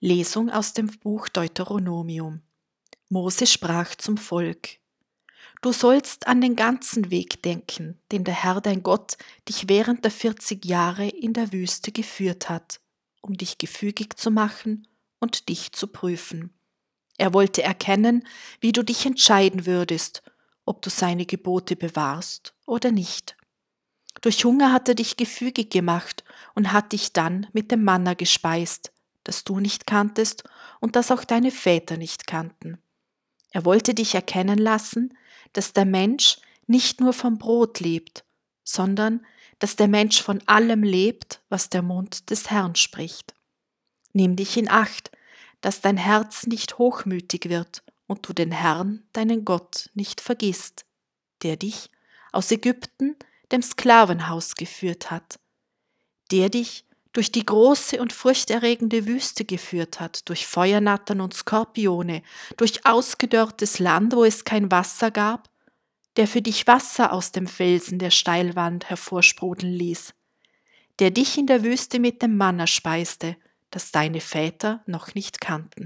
Lesung aus dem Buch Deuteronomium. Mose sprach zum Volk: Du sollst an den ganzen Weg denken, den der Herr dein Gott dich während der 40 Jahre in der Wüste geführt hat, um dich gefügig zu machen und dich zu prüfen. Er wollte erkennen, wie du dich entscheiden würdest, ob du seine Gebote bewahrst oder nicht. Durch Hunger hat er dich gefügig gemacht und hat dich dann mit dem Manna gespeist, das du nicht kanntest und das auch deine Väter nicht kannten. Er wollte dich erkennen lassen, dass der Mensch nicht nur vom Brot lebt, sondern dass der Mensch von allem lebt, was der Mund des Herrn spricht. Nimm dich in Acht, dass dein Herz nicht hochmütig wird und du den Herrn, deinen Gott, nicht vergisst, der dich aus Ägypten, dem Sklavenhaus, geführt hat, der dich durch die große und furchterregende Wüste geführt hat, durch Feuernattern und Skorpione, durch ausgedörrtes Land, wo es kein Wasser gab, der für dich Wasser aus dem Felsen der Steilwand hervorsprudeln ließ, der dich in der Wüste mit dem Manna speiste, das deine Väter noch nicht kannten.